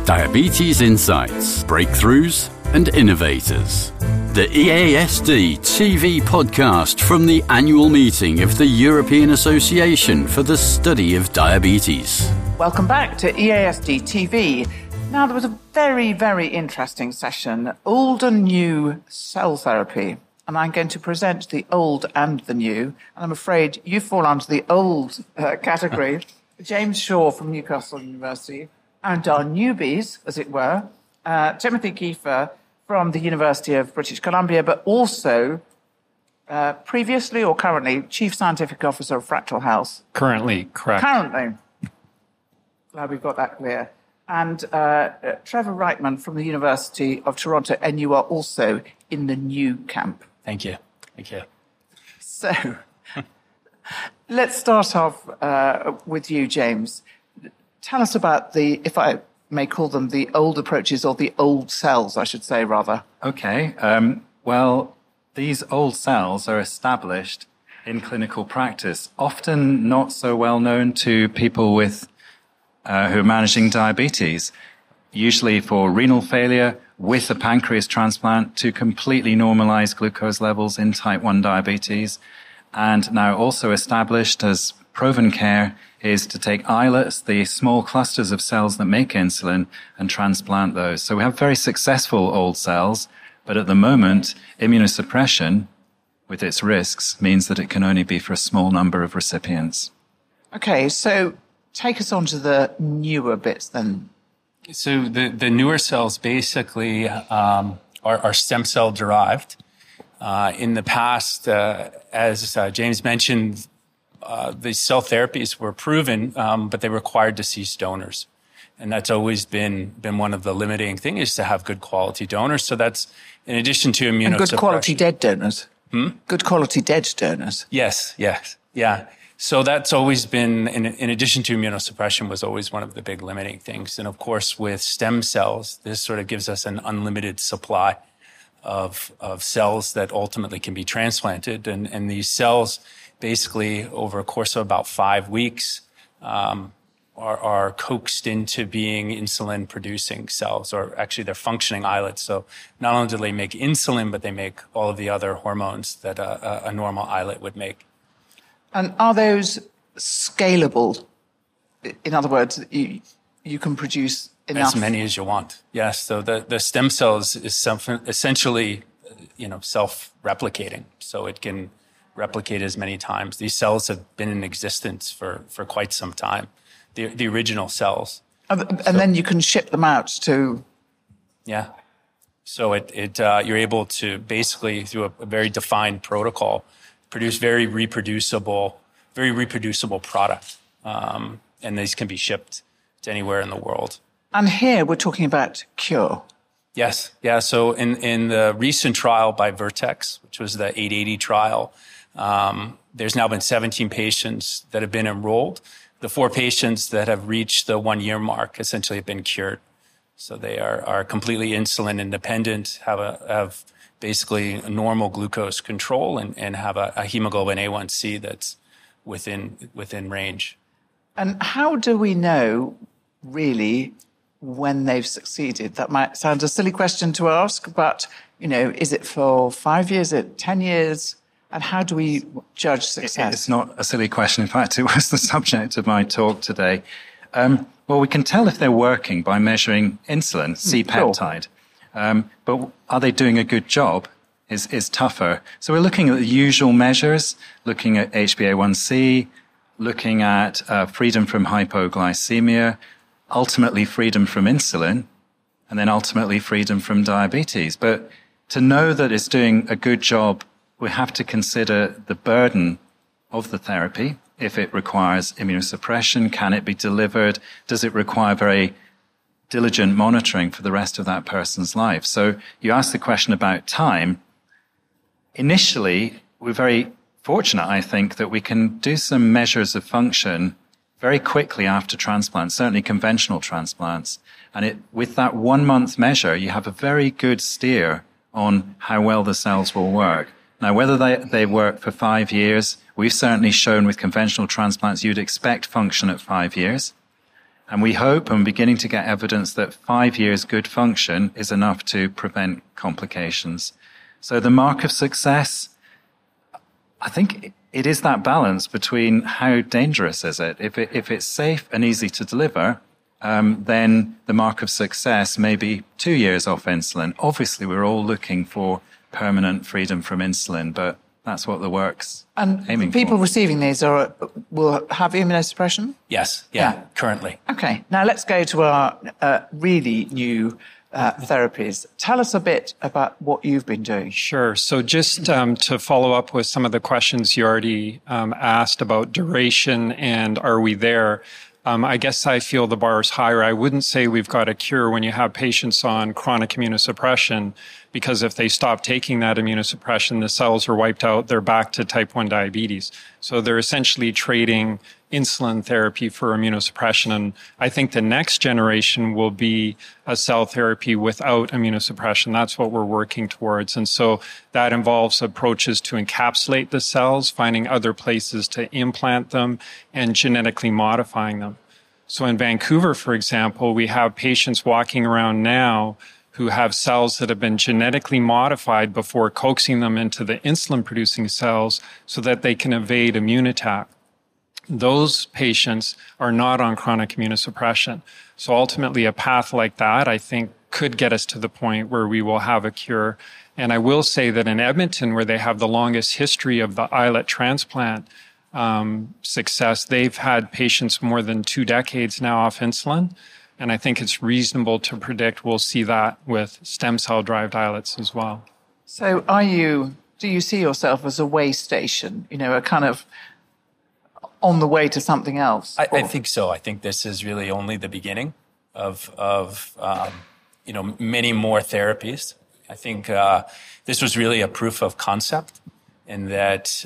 Diabetes Insights, Breakthroughs and Innovators. The EASD TV podcast from the annual meeting of the European Association for the Study of Diabetes. Welcome back to EASD TV. Now, there was a very, very interesting session, old and new cell therapy. And I'm going to present the old and the new. And I'm afraid you fall under the old category. James Shaw from Newcastle University, and our newbies, as it were, Timothy Kiefer from the University of British Columbia, but also previously or currently Chief Scientific Officer of Fractal Health. Currently, correct. Currently. Glad we've got that clear. And Trevor Reitman from the University of Toronto, and you are also in the new camp. Thank you. Thank you. So let's start off with you, James. Tell us about the, if I may call them, the old approaches, or the old cells, I should say, rather. Okay. Well, these old cells are established in clinical practice, often not so well known to people with who are managing diabetes, usually for renal failure with a pancreas transplant to completely normalize glucose levels in type 1 diabetes, and now also established as proven care is to take islets, the small clusters of cells that make insulin, and transplant those. So we have very successful old cells, but at the moment, immunosuppression, with its risks, means that it can only be for a small number of recipients. Okay, so take us on to the newer bits then. So the newer cells basically are stem cell derived. In the past, as James mentioned, the cell therapies were proven, but they required deceased donors. And that's always been one of the limiting things, is to have good quality donors. So that's in addition to immunosuppression. And good quality dead donors. Good quality dead donors. Yes. Yeah. So that's always been, in addition to immunosuppression, was always one of the big limiting things. And of course, with stem cells, this sort of gives us an unlimited supply of cells that ultimately can be transplanted. And these cells, basically, over a course of about 5 weeks, are coaxed into being insulin-producing cells, or actually they're functioning islets. So not only do they make insulin, but they make all of the other hormones that a normal islet would make. And are those scalable? In other words, you can produce enough? As many as you want, yes. So the stem cells is essentially, self-replicating. So it can replicate as many times. These cells have been in existence for quite some time, the original cells. And then you can ship them out to... Yeah. So you're able to basically, through a very defined protocol, produce very reproducible product. And these can be shipped to anywhere in the world. And here we're talking about cure. Yes. Yeah. So in the recent trial by Vertex, which was the 880 trial, there's now been 17 patients that have been enrolled. The 4 patients that have reached the 1-year mark essentially have been cured. So they are completely insulin independent, have basically a normal glucose control, and have a hemoglobin A1C that's within range. And how do we know, really, when they've succeeded? That might sound a silly question to ask, but, is it for 5 years, is it 10 years? And how do we judge success? It's not a silly question. In fact, it was the subject of my talk today. Well, we can tell if they're working by measuring insulin, C-peptide. But are they doing a good job is tougher. So we're looking at the usual measures, looking at HbA1c, looking at freedom from hypoglycemia, ultimately freedom from insulin, and then ultimately freedom from diabetes. But to know that it's doing a good job, we have to consider the burden of the therapy. If it requires immunosuppression, can it be delivered? Does it require very diligent monitoring for the rest of that person's life? So you asked the question about time. Initially, we're very fortunate, I think, that we can do some measures of function very quickly after transplant, certainly conventional transplants. And with that 1-month measure, you have a very good steer on how well the cells will work. Now, whether they work for 5 years, we've certainly shown with conventional transplants you'd expect function at 5 years. And we hope and beginning to get evidence that 5 years good function is enough to prevent complications. So the mark of success, I think it is that balance between how dangerous is it. If it's safe and easy to deliver, then the mark of success may be 2 years off insulin. Obviously, we're all looking for permanent freedom from insulin, but that's what the work's aiming for. People receiving these will have immunosuppression? Yes, yeah, currently. Okay, now let's go to our really new therapies. Tell us a bit about what you've been doing. Sure. So just to follow up with some of the questions you already asked about duration and are we there, I guess I feel the bar is higher. I wouldn't say we've got a cure when you have patients on chronic immunosuppression, because if they stop taking that immunosuppression, the cells are wiped out, they're back to type 1 diabetes. So they're essentially trading insulin therapy for immunosuppression. And I think the next generation will be a cell therapy without immunosuppression. That's what we're working towards. And so that involves approaches to encapsulate the cells, finding other places to implant them, and genetically modifying them. So in Vancouver, for example, we have patients walking around now who have cells that have been genetically modified before coaxing them into the insulin-producing cells so that they can evade immune attack. Those patients are not on chronic immunosuppression. So ultimately, a path like that, I think, could get us to the point where we will have a cure. And I will say that in Edmonton, where they have the longest history of the islet transplant success, they've had patients more than 2 decades now off insulin. And I think it's reasonable to predict we'll see that with stem cell-derived islets as well. So do you see yourself as a way station, a kind of on the way to something else? I think so. I think this is really only the beginning of many more therapies. I think this was really a proof of concept in that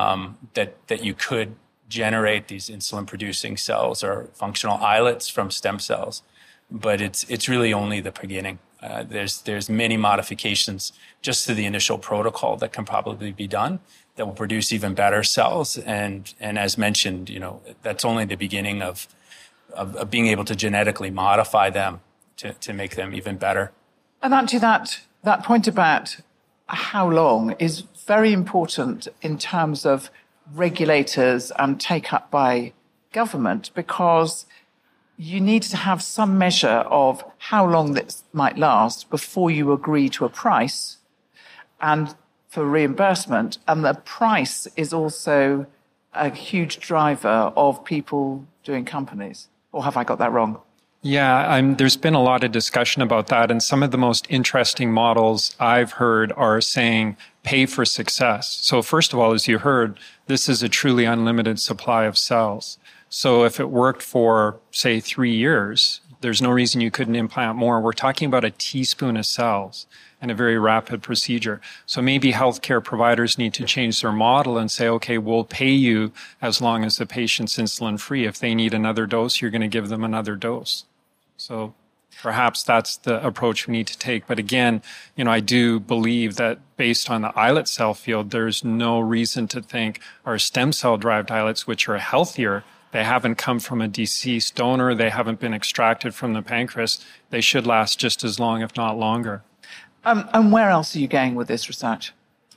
you could generate these insulin-producing cells or functional islets from stem cells, but it's really only the beginning. There's many modifications just to the initial protocol that can probably be done that will produce even better cells, and as mentioned, that's only the beginning of being able to genetically modify them to make them even better. And actually, that point about how long is very important in terms of regulators and take up by government, because you need to have some measure of how long this might last before you agree to a price and for reimbursement. And the price is also a huge driver of people doing companies. Or have I got that wrong? Yeah, there's been a lot of discussion about that. And some of the most interesting models I've heard are saying pay for success. So first of all, as you heard, this is a truly unlimited supply of cells. So if it worked for, say, 3 years, there's no reason you couldn't implant more. We're talking about a teaspoon of cells and a very rapid procedure. So maybe healthcare providers need to change their model and say, okay, we'll pay you as long as the patient's insulin free. If they need another dose, you're going to give them another dose. So perhaps that's the approach we need to take. But again, I do believe that based on the islet cell field, there's no reason to think our stem cell-derived islets, which are healthier, they haven't come from a deceased donor, they haven't been extracted from the pancreas, they should last just as long, if not longer. And where else are you going with this research?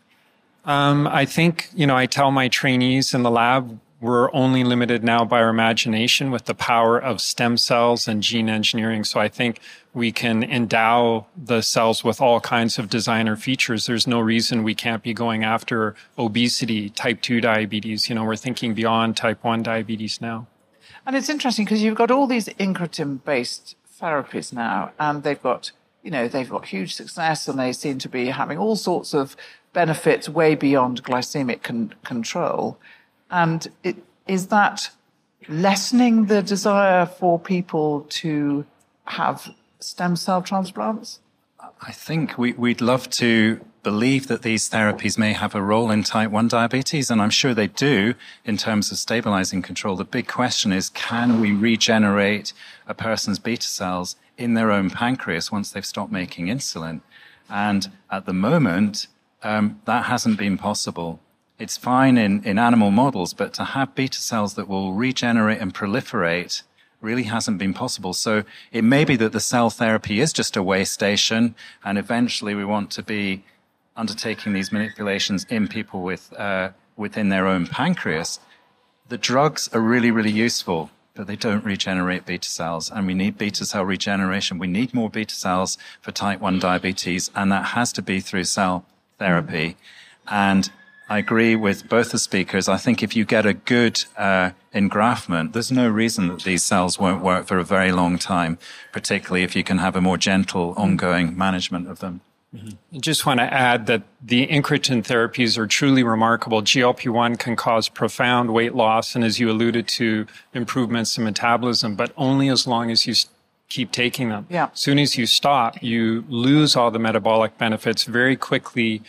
I think, I tell my trainees in the lab, we're only limited now by our imagination with the power of stem cells and gene engineering. So I think we can endow the cells with all kinds of designer features. There's no reason we can't be going after obesity, type 2 diabetes. We're thinking beyond type 1 diabetes now. And it's interesting because you've got all these incretin-based therapies now, and they've got huge success, and they seem to be having all sorts of benefits way beyond glycemic control. And is that lessening the desire for people to have stem cell transplants? I think we'd love to believe that these therapies may have a role in type 1 diabetes, and I'm sure they do in terms of stabilizing control. The big question is, can we regenerate a person's beta cells in their own pancreas once they've stopped making insulin? And at the moment, that hasn't been possible. It's fine in animal models, but to have beta cells that will regenerate and proliferate really hasn't been possible. So it may be that the cell therapy is just a way station, and eventually we want to be undertaking these manipulations in people with within their own pancreas. The drugs are really, really useful, but they don't regenerate beta cells, and we need beta cell regeneration. We need more beta cells for type 1 diabetes, and that has to be through cell therapy. And I agree with both the speakers. I think if you get a good engraftment, there's no reason that these cells won't work for a very long time, particularly if you can have a more gentle, ongoing management of them. I just want to add that the incretin therapies are truly remarkable. GLP-1 can cause profound weight loss and, as you alluded to, improvements in metabolism, but only as long as you keep taking them. Yeah. As soon as you stop, you lose all the metabolic benefits, very quickly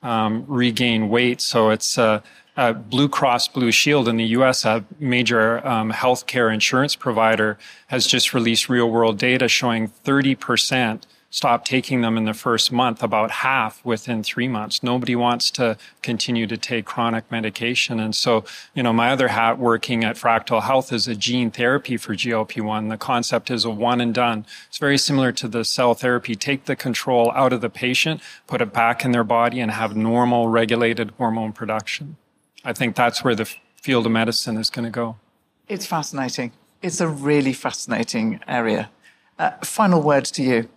regain weight. So it's Blue Cross Blue Shield in the U.S., a major healthcare insurance provider, has just released real-world data showing 30% stop taking them in the first month, about half within 3 months. Nobody wants to continue to take chronic medication. And so, my other hat working at Fractal Health is a gene therapy for GLP-1. The concept is a one and done. It's very similar to the cell therapy. Take the control out of the patient, put it back in their body, and have normal regulated hormone production. I think that's where the field of medicine is going to go. It's fascinating. It's a really fascinating area. Final words to you.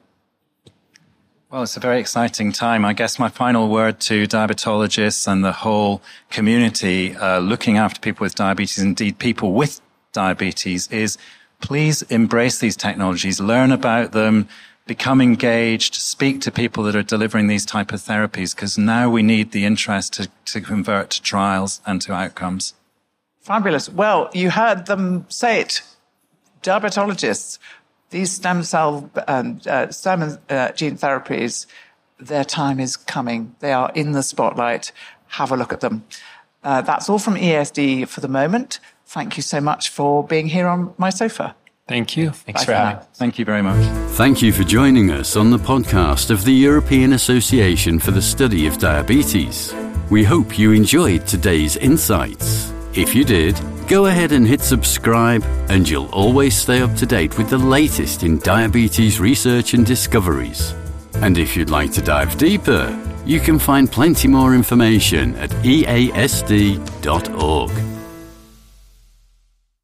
Well, it's a very exciting time. I guess my final word to diabetologists and the whole community looking after people with diabetes, indeed people with diabetes, is please embrace these technologies, learn about them, become engaged, speak to people that are delivering these type of therapies, because now we need the interest to convert to trials and to outcomes. Fabulous. Well, you heard them say it. Diabetologists. These stem cell gene therapies, their time is coming. They are in the spotlight. Have a look at them. That's all from EASD for the moment. Thank you so much for being here on my sofa. Thank you. Thanks for having me. Thank you very much. Thank you for joining us on the podcast of the European Association for the Study of Diabetes. We hope you enjoyed today's insights. If you did, go ahead and hit subscribe, and you'll always stay up to date with the latest in diabetes research and discoveries. And if you'd like to dive deeper, you can find plenty more information at easd.org.